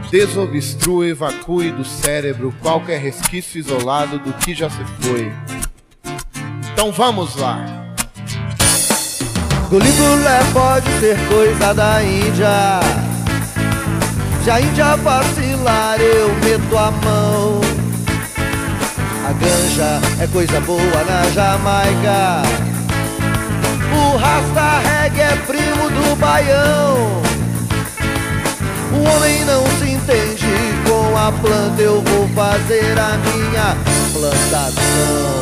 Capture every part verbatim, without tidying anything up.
Desobstrua e evacue do cérebro qualquer resquício isolado do que já se foi. Então vamos lá. Guli-gulé pode ser coisa da Índia. Se a Índia vacilar, eu meto a mão. A ganja é coisa boa na Jamaica. O rasta reggae é primo do baião. O homem não se entende com a planta, eu vou fazer a minha plantação.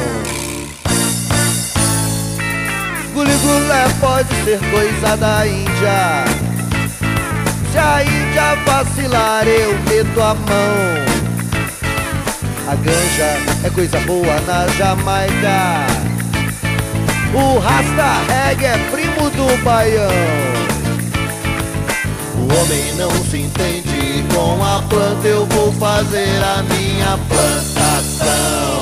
Guli-gulé pode ser coisa da Índia. Se a Índia vacilar, eu meto a mão. A ganja é coisa boa na Jamaica. O rasta reggae é primo do baião. O homem não se entende com a planta, eu vou fazer a minha plantação.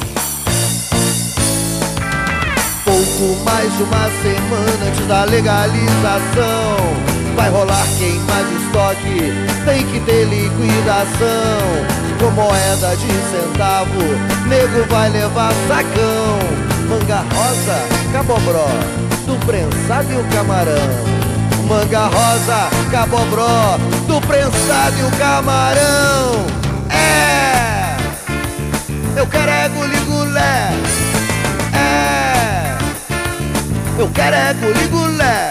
Pouco mais de uma semana antes da legalização, vai rolar queima de estoque, tem que ter liquidação. Com moeda de centavo, nego vai levar sacão. Manga rosa, cabobró, do prensado e o camarão. Manga rosa, cabobró, do prensado e o camarão. É, eu quero é guli-gulé. É, eu quero é guli-gulé.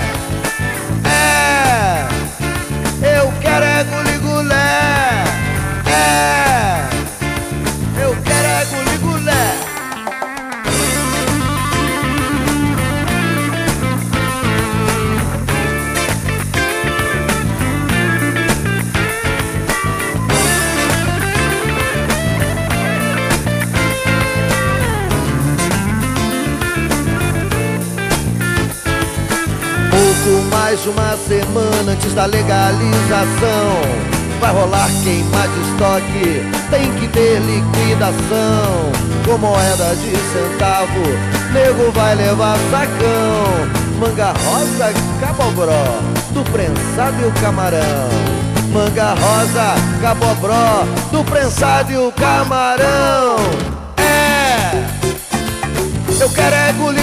É, eu quero é guli-gulé. É, eu quero é guli-gulé. Pouco mais de uma semana antes da legalização, vai rolar queima de estoque, tem que ter liquidação. Com moeda de centavo, nego vai levar sacão. Manga rosa, cabobró, do prensado e o camarão. Manga rosa, cabobró, do prensado e o camarão. É, eu quero é guli